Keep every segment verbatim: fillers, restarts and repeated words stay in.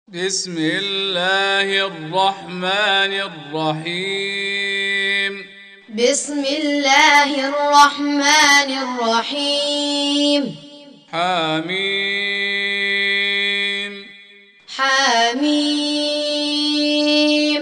بسم الله الرحمن الرحيم بسم الله الرحمن الرحيم حميم حميم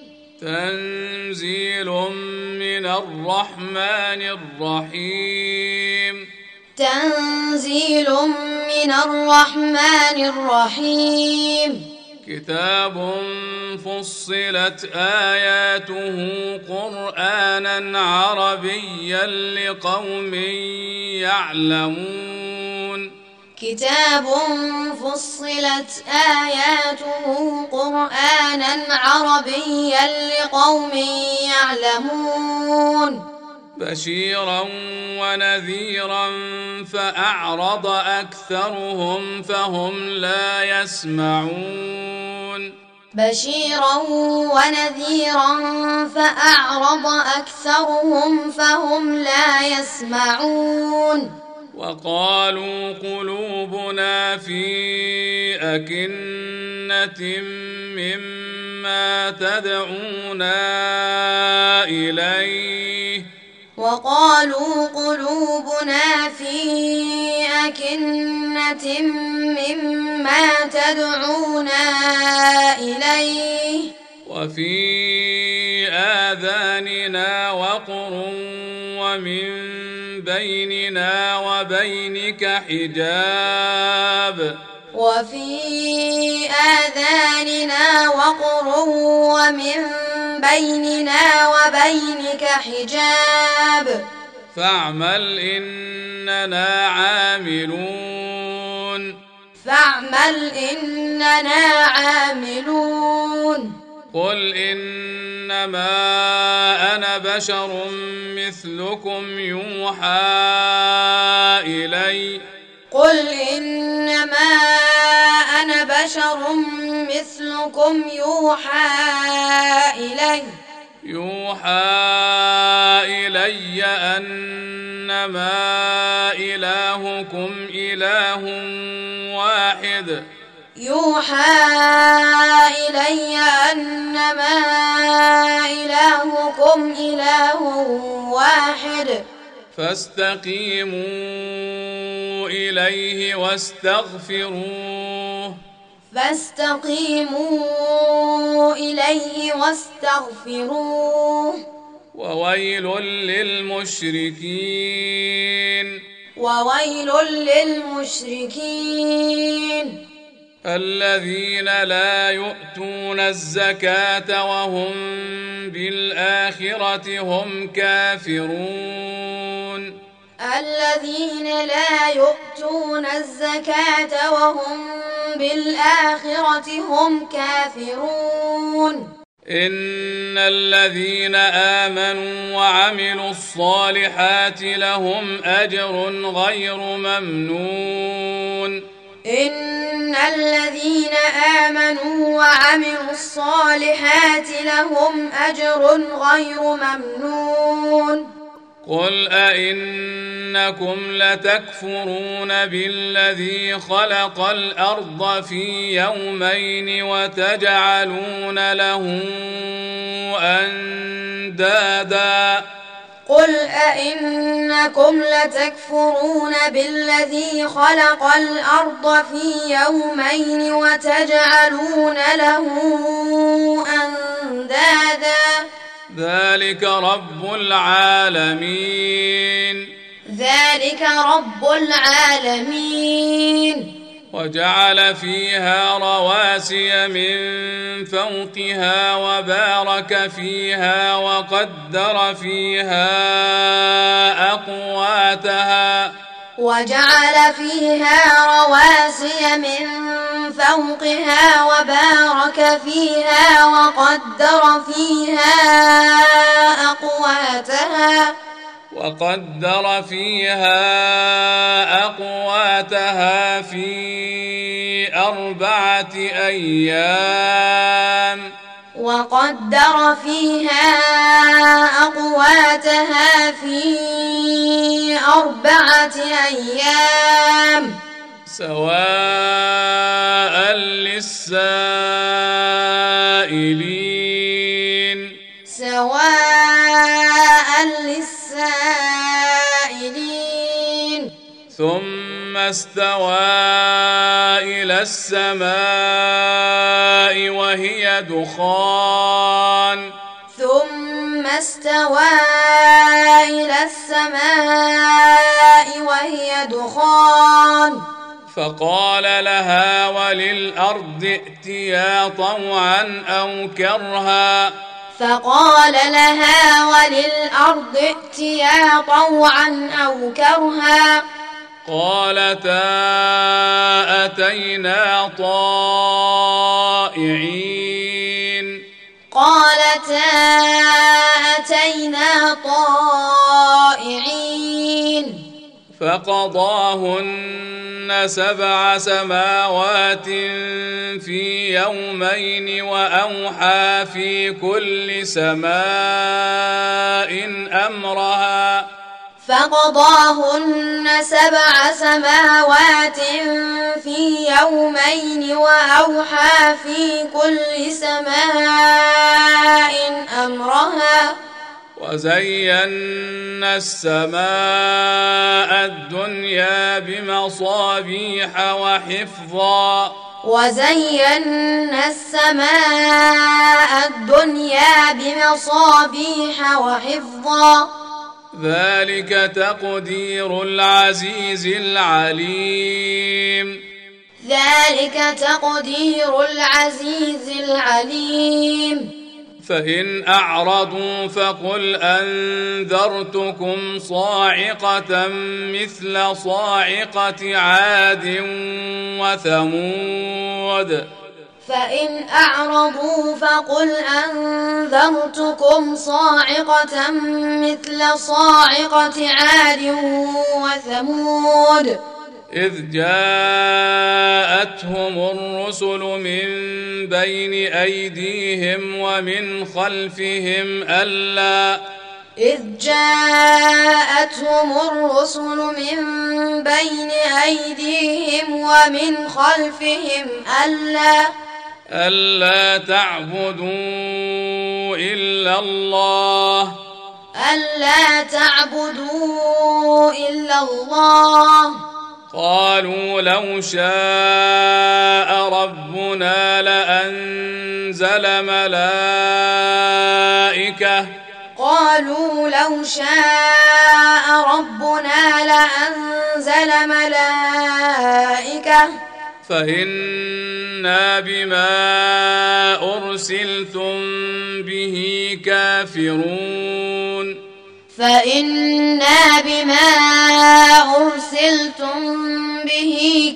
تنزيل من الرحمن الرحيم تنزيل من الرحمن الرحيم كتاب فصلت آياته قرآنا عربيا لقوم يعلمون كتاب فصلت آياته قرآنا عربيا لقوم يعلمون بشيرا ونذيرا فأعرض أكثرهم فهم لا يسمعون بشيرا ونذيرا فأعرض أكثرهم فهم لا يسمعون وقالوا قلوبنا في أكنة مما تدعونا إليه وقالوا قلوبنا في أكنة مما تدعونا إليه وفي آذاننا وقر ومن بيننا وبينك حجاب وفي آذاننا وقر ومن بيننا وبينك حجاب فاعمل إننا عاملون فاعمل إننا عاملون قل إنما أنا بشر مثلكم يوحى إلي قل إنما أنا بشر مثلكم يوحى إلي يوحى إلي أنما إلهكم إله واحد يوحى إلي أنما إلهكم إله واحد فاستقيموا إليه واستغفروه فاستقيموا إليه واستغفروه وويل للمشركين وويل للمشركين الذين لا يؤتون الزكاة وهم بالآخرة هم كافرون الذين لا يؤتون الزكاة وهم بالآخرة هم كافرون إن الذين آمنوا وعملوا الصالحات لهم أجر غير ممنون إن الذين آمنوا وعملوا الصالحات لهم أجر غير ممنون قل أئنكم لتكفرون بالذي خلق الأرض في يومين وتجعلون له أندادا قل أئنكم لتكفرون بالذي خلق الأرض في يومين وتجعلون له أندادا ذلك رب العالمين ذلك رب العالمين وجعل فيها رواسي من فوقها وبارك فيها وقدر فيها أقواتها وجعل فيها رواسي من فوقها وبارك فيها وقدر فيها أقواتها وقدر فيها أقواتها في أربعة أيام وقدر فيها أقواتها في أربعة أيام سواء للسائلين سواء للسائلين ثم استوى إلى السماء وهي دخان ثم استوى إلى السماء وهي دخان فقال لها وللأرض ائتيا طوعا أو كرها فقال لها وللأرض ائتيا طوعا أو كرها قالتا أتينا طائعين قالتا أتينا طائعين فقضاهن سبع سماوات في يومين وأوحى في كل سماء أمرها فقضاهن سبع سماوات في يومين وأوحى في كل سماء أمرها وزينا السماء الدنيا بمصابيح وحفظا وزينا السماء الدنيا بمصابيح وحفظا ذلك تقدير العزيز العليم ذلك تقدير العزيز العليم فإن أعرضوا فقل أنذرتكم صاعقة مثل صاعقة عاد وثمود فإن أعرضوا فقل أنذرتكم صاعقة مثل صاعقة عاد وثمود إذ جاءتهم الرسل من بين أيديهم ومن خلفهم ألا إذ جاءتهم الرسل من بين أيديهم ومن خلفهم ألا ألا تعبدوا إلا الله ألا تعبدوا إلا الله قالوا لو شاء ربنا لأنزل ملائكة قالوا لو شاء ربنا لأنزل ملائكة فإنا بما أرسلتم به كافرون فإنا بما أرسلتم به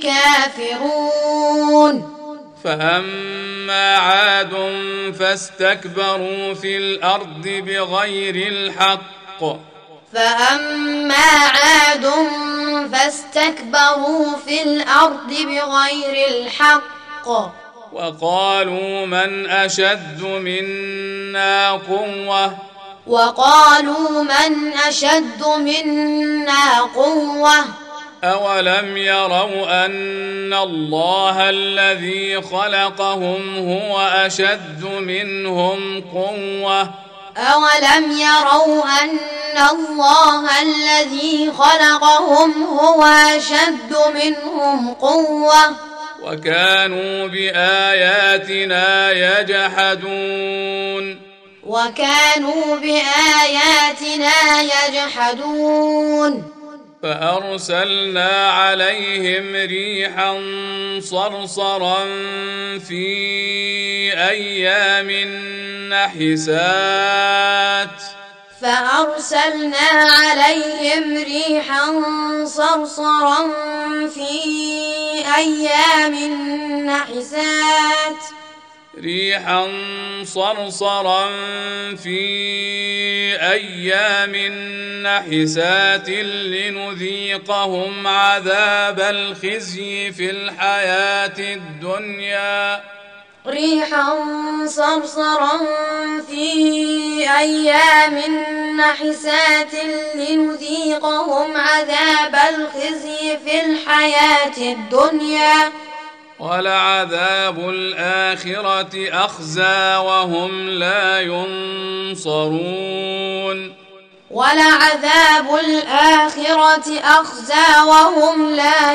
كافرون فأما عاد فاستكبروا في الأرض بغير الحق فأما عاد فاستكبروا في الأرض بغير الحق وقالوا من أشد منا قوة وقالوا من أشد منا قوة أولم يروا أن الله الذي خلقهم هو أشد منهم قوة أولم يروا أن الله الذي خلقهم هو أشد منهم قوة وكانوا بآياتنا يجحدون وكانوا بآياتنا يجحدون فأرسلنا عليهم ريحا صرصرا في أيام نحسات فأرسلنا عليهم ريحا صرصرا في أيام نحسات ريحا صرصرا في أيام نحسات لنذيقهم عذاب الخزي في الحياة الدنيا ريحا صرصرا في أيام نحسات لنذيقهم عذاب الخزي في الحياة الدنيا ولعذاب الآخرة أخزى وهم لا ينصرون ولعذاب الآخرة أخزى وهم لا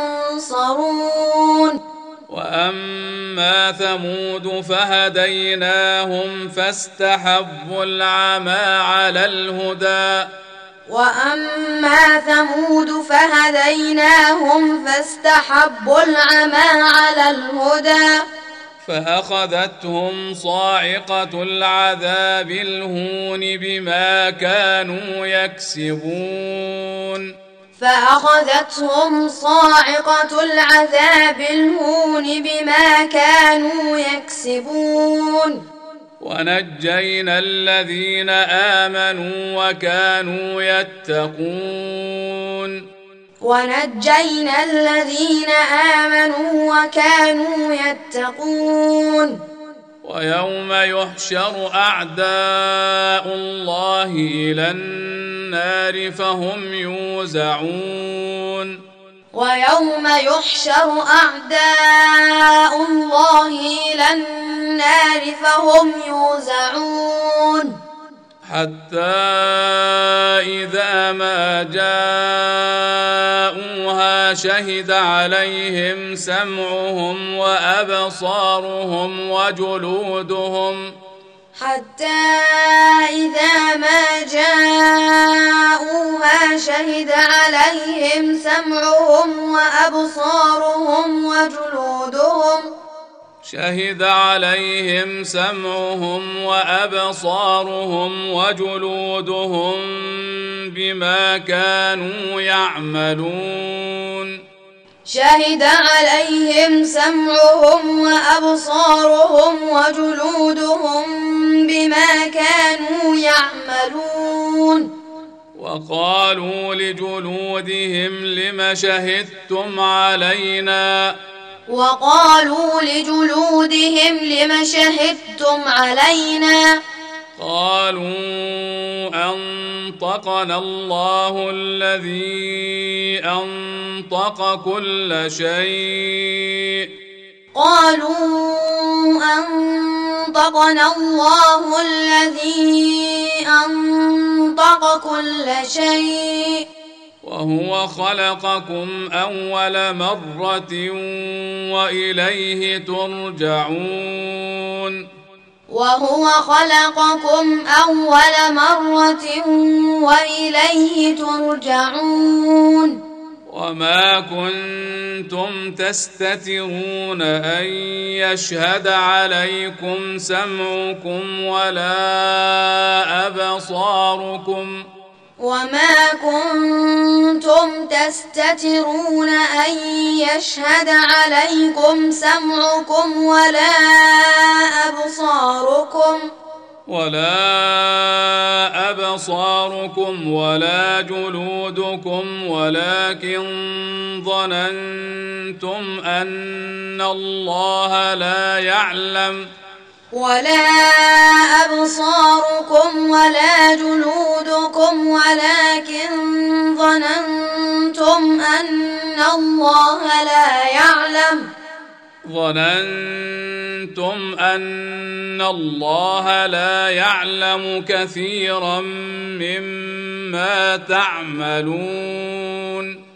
ينصرون وأما ثمود فهديناهم فاستحبوا العمى على الهدى وأما ثمود فهديناهم فاستحبوا العمى على الهدى فأخذتهم صاعقة العذاب الهون بما كانوا يكسبون فأخذتهم صاعقة العذاب الهون بما كانوا يكسبون ونجينا الذين آمنوا وكانوا يتقون ونجينا الذين آمنوا وكانوا يتقون ويوم يحشر أعداء الله إلى النار فهم يوزعون ويوم يحشر أعداء الله إلى النار فهم يوزعون حتى إذا ما جاءوها شهد عليهم سمعهم وأبصارهم وجلودهم حتى إذا ما جاءوها شهد عليهم سمعهم وأبصارهم وجلودهم شهد عليهم سمعهم وأبصارهم وجلودهم بما كانوا يعملون شهد عليهم سمعهم وأبصارهم وجلودهم بما كانوا يعملون وقالوا لجلودهم لم شهدتم علينا وقالوا لجلودهم لم شهدتم علينا قالوا أنطقنا الله الذي أنطق كل شيء قالوا أنطقنا الله الذي أنطق كل شيء وهو خلقكم أول مرة وإليه ترجعون وهو خلقكم أول مرة وإليه ترجعون وما كنتم تستترون أن يشهد عليكم سمعكم ولا أبصاركم وما كنتم تستترون أن يشهد عليكم سمعكم ولا أبصاركم ولا أبصاركم ولا جلودكم ولكن ظننتم أن الله لا يعلم ولا أبصاركم ولا جلودكم ولكن ظننتم أن الله لا يعلم ظننتم أن الله لا يعلم كثيرا مما تعملون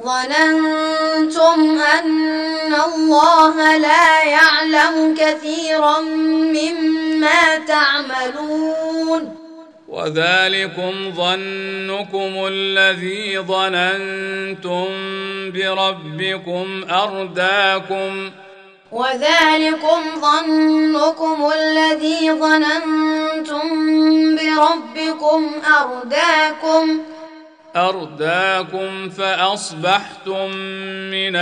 ظننتم أن الله لا يعلم كثيرا مما تعملون وذلكم ظنكم الذي ظننتم بربكم أرداكم وذلكم ظنكم الذي ظننتم بربكم أرداكم أرداكم فأصبحتم من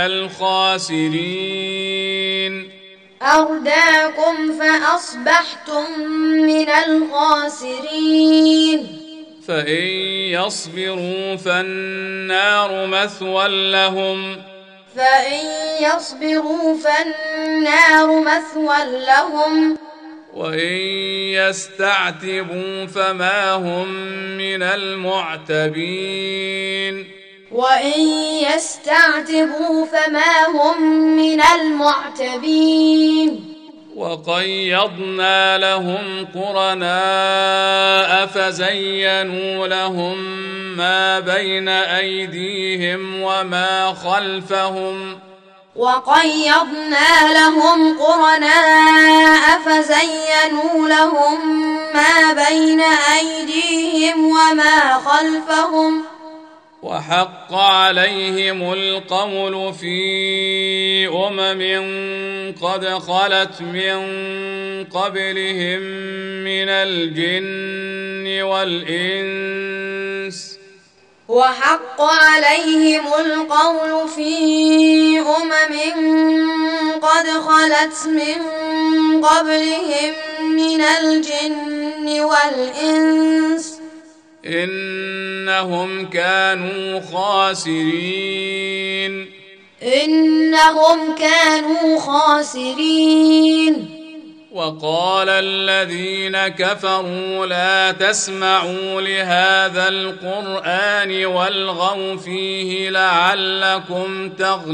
الخاسرين أرداكم فأصبحتم من الخاسرين فإن يصبروا فالنار مثوى لهم فإن يصبروا فالنار مثوى لهم وإن يستعتبوا فما هم من المعتبين وإن يستعتبوا فما هم من المعتبين وقيضنا لهم قرناء فزينوا لهم ما بين أيديهم وما خلفهم وقيضنا لهم قرناء فزينوا لهم ما بين أيديهم وما خلفهم وحق عليهم القول في أمم قد خلت من قبلهم من الجن والإنس وحق عليهم القول في أمم قد خلت من قبلهم من الجن والإنس إنهم كانوا خاسرين إنهم كانوا خاسرين وقال الذين كفروا لا تسمعوا لهذا القرآن والغوا فيه لعلكم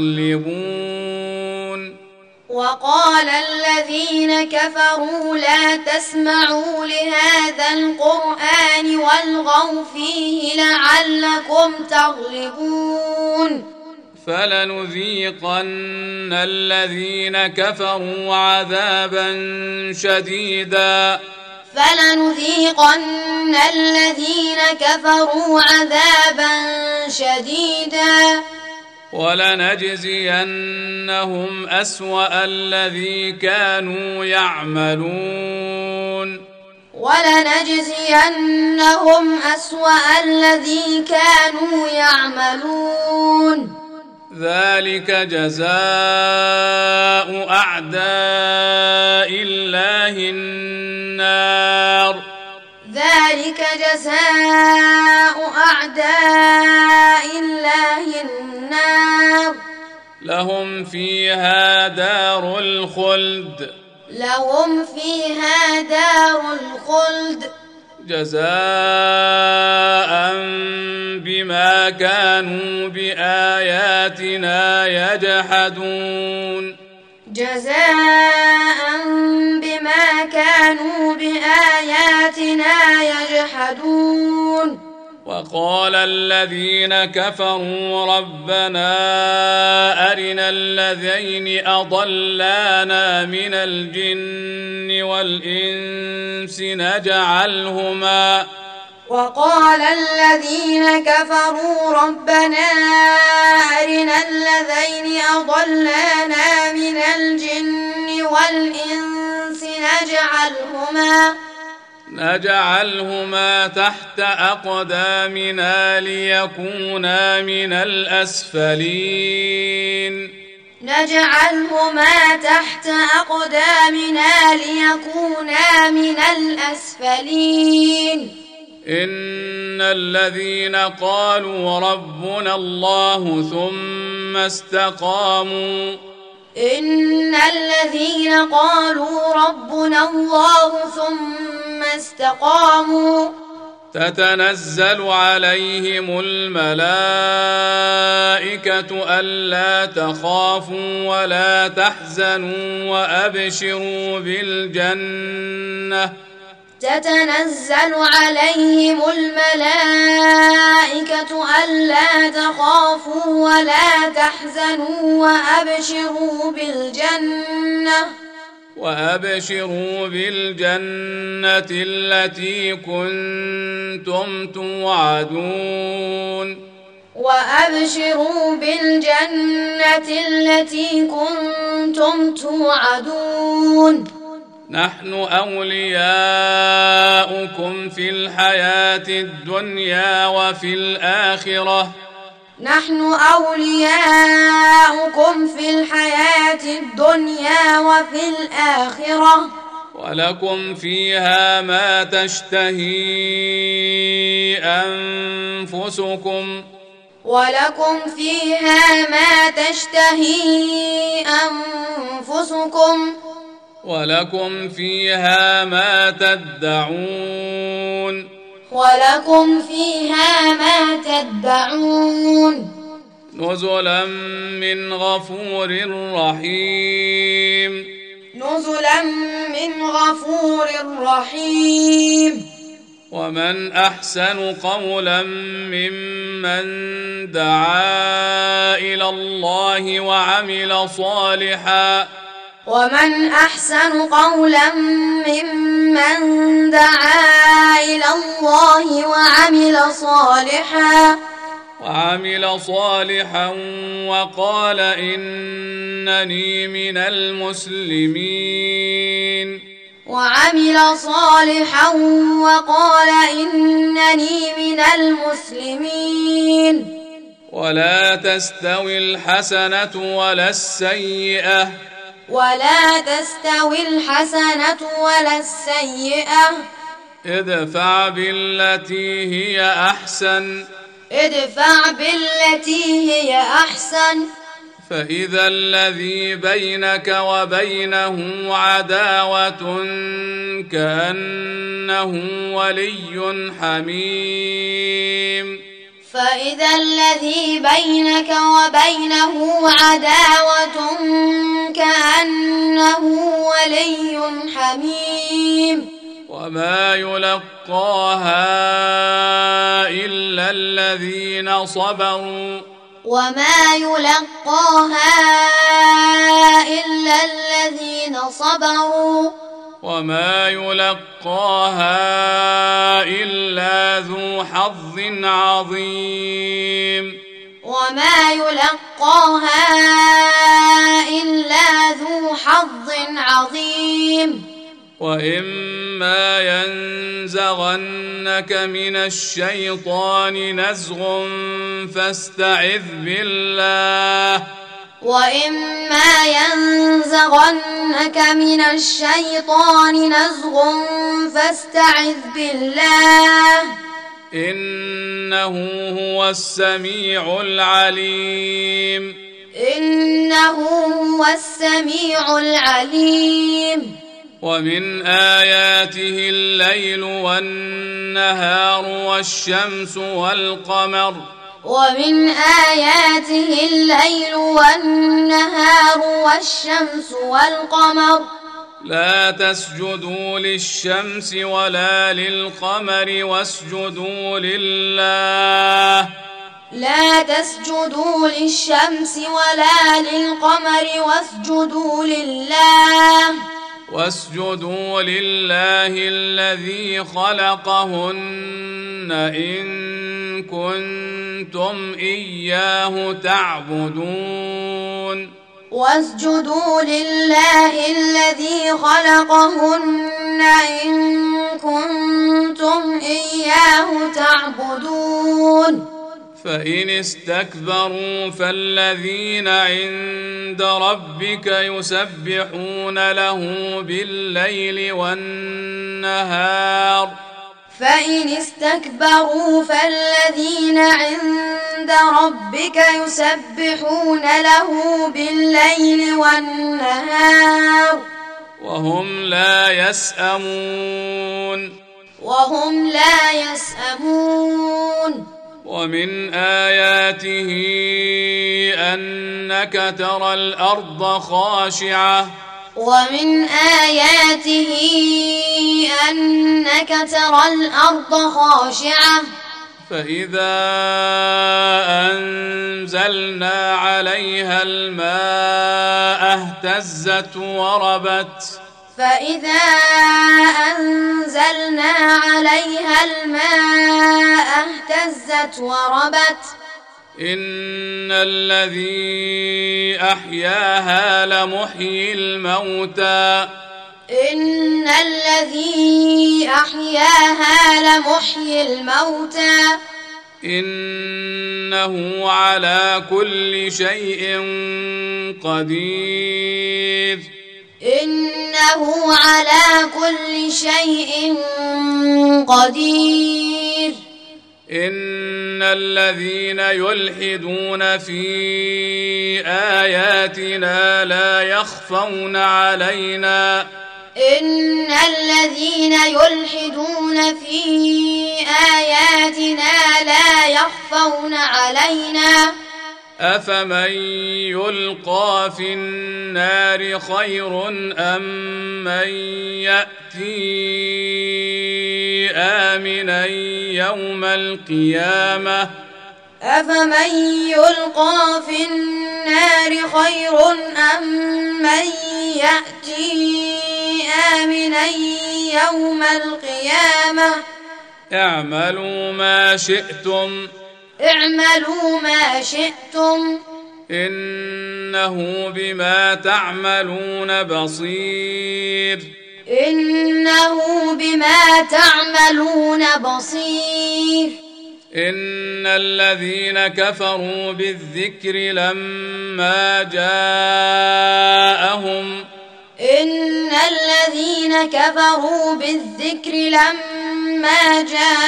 تغلبون وقال الذين كفروا لا تسمعوا لهذا القرآن والغوا فيه لعلكم تغلبون فلنذيقن الذين كفروا عذابا شديدا فلنذيقن الذين كفروا عذابا شديدا ولنجزينهم أسوأ الذي كانوا يعملون ولنجزينهم أسوأ الذي كانوا يعملون ذلك جزاء أعداء الله النار ذلك جزاء أعداء الله النار لهم فيها دار الخلد لهم فيها دار الخلد جزاء بما كانوا بآياتنا يجحدون جزاء بما كانوا بآياتنا يجحدون وقال الذين كفروا ربنا أرنا الذين أضلانا من الجن والإنس نجعلهما وقال الذين كفروا ربنا أرنا الذين أضلانا من الجن والإنس نجعلهما نجعلهما تحت أقدامنا ليكونا من الأسفلين نجعلهما تحت أقدامنا ليكونا من الأسفلين إن الذين قالوا ربنا الله ثم استقاموا إن الذين قالوا ربنا الله ثم استقاموا تتنزل عليهم الملائكة ألا تخافوا ولا تحزنوا وأبشروا بالجنة تتنزل عليهم الملائكة ألا تخافوا ولا تحزنوا وأبشروا بالجنة وأبشروا بالجنة التي كنتم توعدون وأبشروا بالجنة التي كنتم توعدون نحن أولياؤكم في الحياة الدنيا وفي الآخرة نحن أولياؤكم في الحياة الدنيا وفي الآخرة ولكم فيها ما تشتهي أنفسكم ولكم فيها ما تشتهي أنفسكم ولكم فيها ما تدعون ولكم فيها ما تدعون نزلا من غفور رحيم نزلا من غفور رحيم ومن أحسن قولا ممن دعا إلى الله وعمل صالحا ومن أحسن قولا ممن دعا إلى الله وعمل صالحا وعمل صالحا وقال إنني من المسلمين وعمل صالحا وقال إنني من المسلمين ولا تستوي الحسنة ولا السيئة ولا تستوي الحسنة ولا السيئة ادفع بالتي هي أحسن ادفع بالتي هي أحسن فإذا الذي بينك وبينه عداوة كأنه ولي حميم فإذا الذي بينك وبينه عداوة كأنه ولي حميم وما يلقاها إلا الذين صبروا وما يلقاها إلا الذين صبروا وما يلقاها إلا ذو حظ عظيم وما يلقاها إلا ذو حظ عظيم وإما ينزغنك من الشيطان نزغ فاستعذ بالله وإما ينزغنك من الشيطان نزغ فاستعذ بالله إنه هو السميع العليم إنه هو السميع العليم ومن آياته الليل والنهار والشمس والقمر ومن آياته الليل والنهار والشمس والقمر لا تسجدوا للشمس ولا للقمر واسجدوا لله لا تسجدوا للشمس ولا للقمر واسجدوا لله واسجدوا لله الذي خلقهن إن كنتم إياه تعبدون واسجدوا لله الذي خلقهن إن كنتم إياه تعبدون فإن استكبروا فالذين عند ربك يسبحون له بالليل والنهار فإن استكبروا فالذين عند ربك يسبحون له بالليل والنهار وهم لا يسأمون وهم لا يسأمون ومن آياته أنك ترى الأرض خاشعة ومن آياته أنك ترى الأرض خاشعة فإذا أنزلنا عليها الماء اهتزت وربت فإذا أنزلنا عليها الماء اهتزت وربت إن الذي أحياها لمحيي الموتى إن الذي أحياها لمحيي الموتى إنه على كل شيء قدير إنه على كل شيء قدير إن الذين يلحدون في آياتنا لا يخفون علينا إن الذين يلحدون في آياتنا لا يخفون علينا أفمن يلقى في النار خير أم من يأتي آمنا يوم القيامة أفمن يلقى في النار خير أم من يأتي آمنا يوم القيامة اعملوا ما شئتم اعملوا ما شئتم إنه بما تعملون بصير إنه بما تعملون بصير إن الذين كفروا بالذكر لما جاءهم إن الذين كفروا بالذكر لما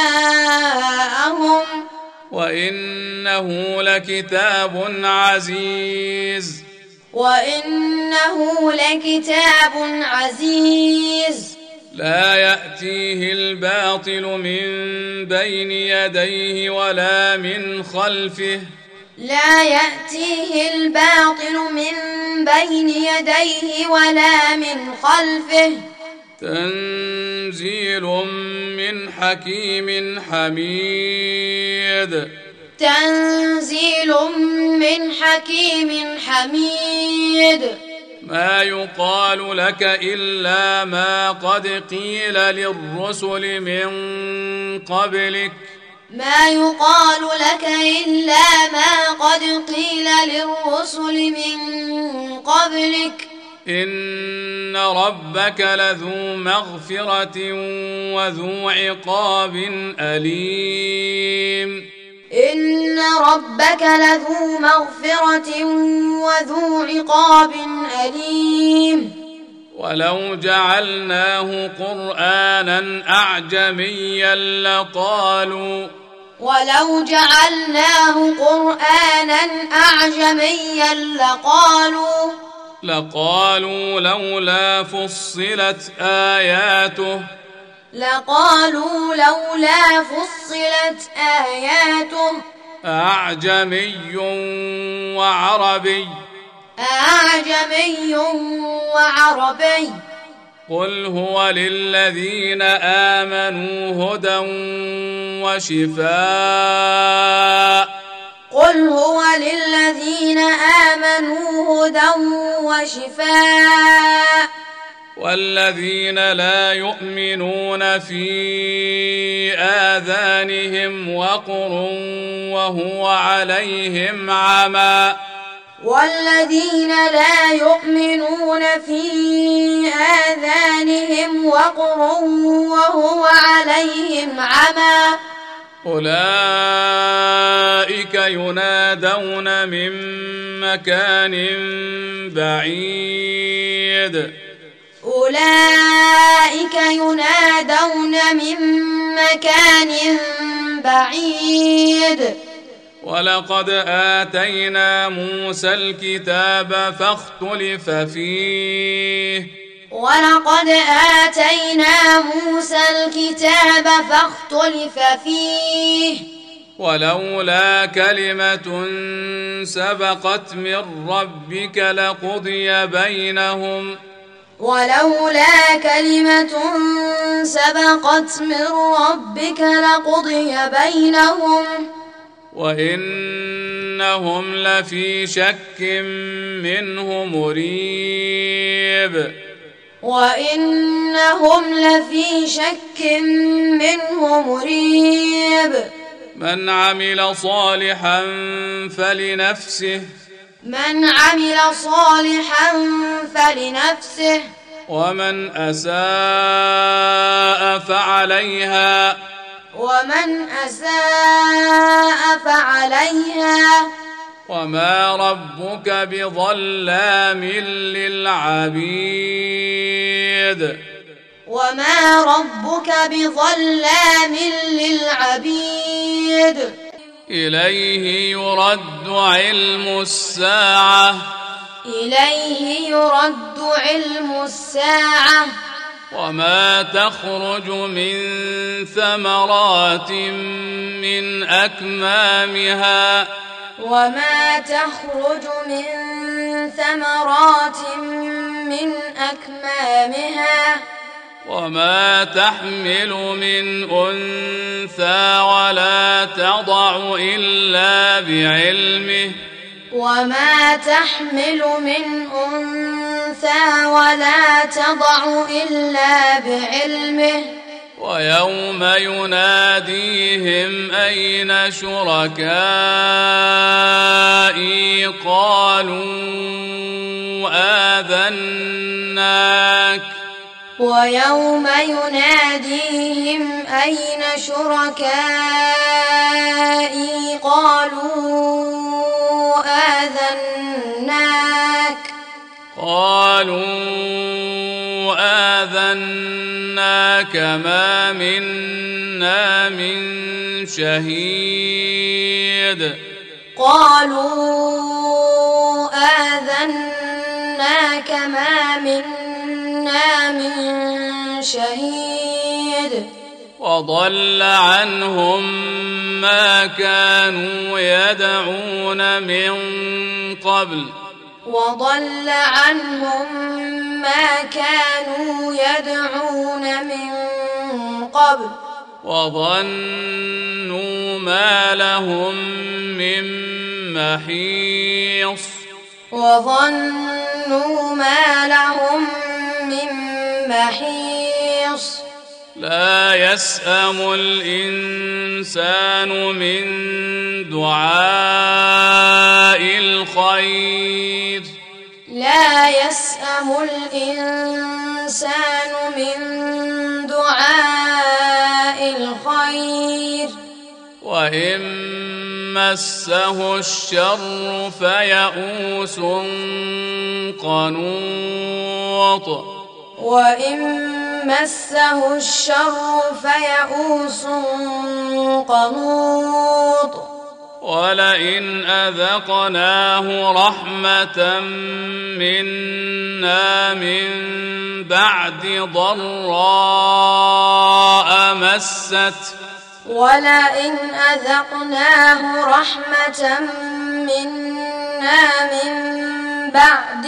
جاءهم وإنه لكتاب عزيز وإنه لكتاب عزيز لا يأتيه الباطل من بين يديه ولا من خلفه لا يأتيه الباطل من بين يديه ولا من خلفه تنزيل من حكيم حميد تنزيل من حكيم حميد ما يقال لك إلا ما قد قيل للرسل من قبلك ما يقال لك إلا ما قد قيل للرسل من قبلك إن ربك لذو مغفرة وذو عقاب أليم إن ربك لذو مغفرة وذو عقاب أليم ولو جعلناه قرآنا أعجميا لقالوا ولو جعلناه قرآنا أعجميا لقالوا لقالوا لولا فصلت آياته لقالوا لولا فصلت آياته أعجمي وعربي أعجمي وعربي قل هو للذين آمنوا هدى وشفاء قل هو للذين آمنوا هدى وشفاء والذين لا يؤمنون في آذانهم وقر وهو عليهم عمى والذين لا يؤمنون في آذانهم وقر وهو عليهم عمى أولئك ينادون من مكان بعيد أولئك ينادون من مكان بعيد ولقد آتينا موسى الكتاب فاختلف فيه ولقد آتينا موسى الكتاب فاختلف فيه ولولا كلمة سبقت من ربك لقضي بينهم ولولا كلمة سبقت من ربك لقضي بينهم وإنهم لفي شك منه مريب وإنهم لفي شك منه مريب من عمل صالحا فلنفسه من عمل صالحا فلنفسه ومن أساء فعليها ومن أساء فعليها وما ربك بظلام للعبيد وما ربك بظلام للعبيد إليه يرد علم الساعة إليه يرد علم الساعة وما تخرج من ثمرات من أكمامها وما تخرج من ثمرات من أكمامها وما تحمل من أنثى ولا تضع إلا بعلمه وما تحمل من أنثى ولا تضع إلا بعلمه ويوم يناديهم أين شركائي قالوا آذناك ويوم يناديهم أين شركائي قالوا آذناك قالوا آذناك ما منا من شهيد قالوا آذناك ما منا من شهيد وضل عنهم ما كانوا يدعون من قبل وضل عنهم ما كانوا يدعون من قبل وظنوا ما لهم من محيص وظنوا ما لهم من محيص لا يسأم الإنسان من دعاء الخير لا يسأم الإنسان من دعاء الخير وإن مسه الشر فيئوس قنوط وإن مسه الشر فيئوس قنوط ولئن أذقناه رحمة منا من بعد ضراء مسته ولئن أذقناه رحمة منا من بعد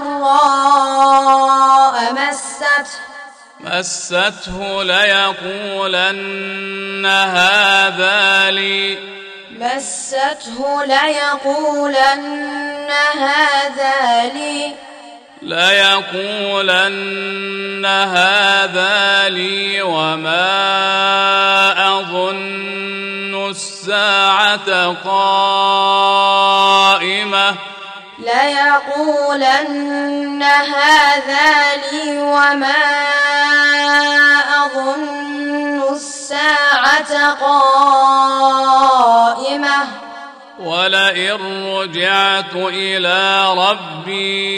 ضراء مسته مسته ليقولن هذا لي مسته ليقولن هذا لي ليقولن هذا لي وما أظن الساعة قائمة ليقولن هذا لي وما أظن الساعة قائمة ولئن رجعت إلى ربي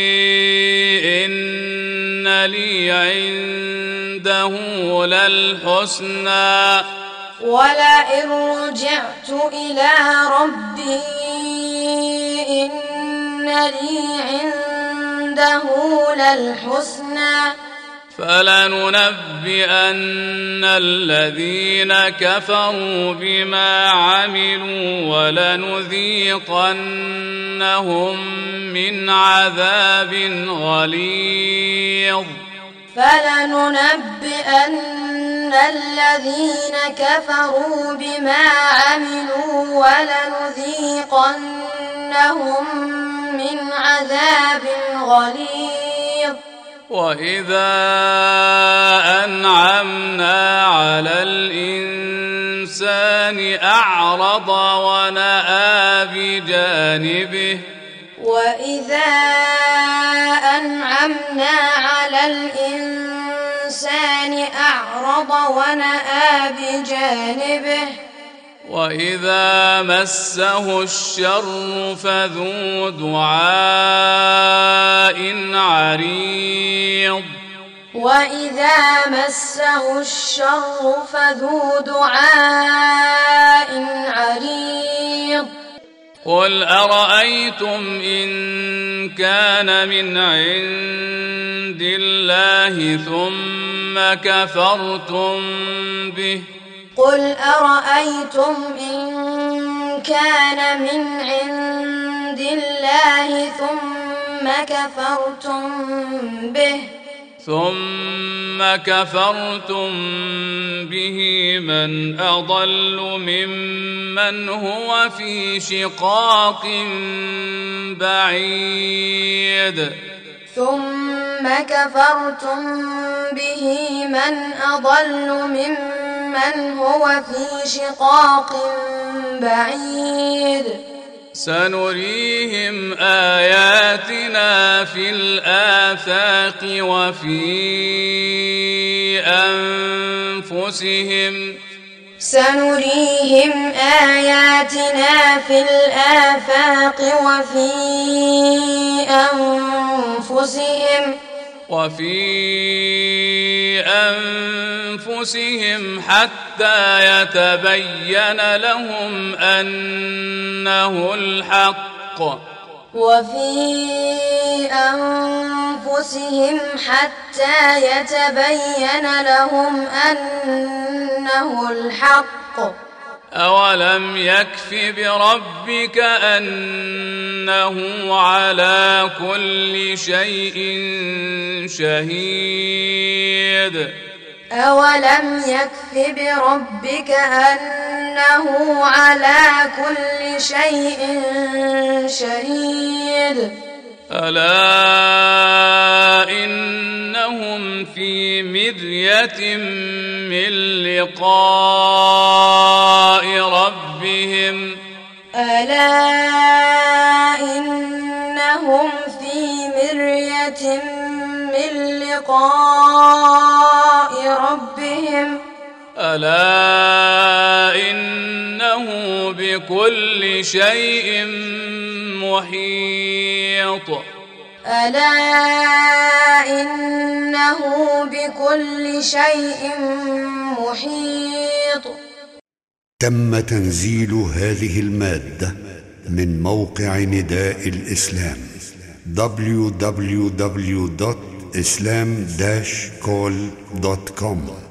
إن لي عنده للحسنى ولئن رجعت إلى ربي إن لي عنده للحسنى فلننبئن الذين كفروا بما عملوا ولنذيقنهم من عذاب غليظ فلننبئن الذين كفروا بما عملوا ولنذيقنهم من عذاب غليظ وإذا أنعمنا على الإنسان أعرض ونأى بجانبه وإذا أنعمنا على الإنسان أعرض ونأى بجانبه وإذا مسه الشر فذو دعاء عريض وإذا مسه الشر فذو دعاء عريض قل أرأيتم إن كان من عند الله ثم كفرتم به قل أرأيتم إن كان من عند الله ثم كفرتم به ثم كفرتم به من أضل ممن هو في شقاق بعيد ثم كفرتم به من أضل ممن هو في شقاق بعيد سنريهم آياتنا في الآفاق وفي أنفسهم سنريهم آياتنا في الآفاق وفي أنفسهم وفي أنفسهم حتى يتبين لهم أنه الحق وفي أنفسهم حتى يتبين لهم أنه الحق أولم يكف بربك أنه على كل شيء شهيد أولم يكف بربك أنه على كل شيء شهيد ألا إنهم في مرية من لقاء ربهم ألا إنهم في مرية من لقاء ربهم ألا إنه بكل شيء محيط ألا إنه بكل شيء محيط. تم تنزيل هذه المادة من موقع نداء الإسلام دبليو دبليو دبليو دوت إسلام داش كول دوت كوم.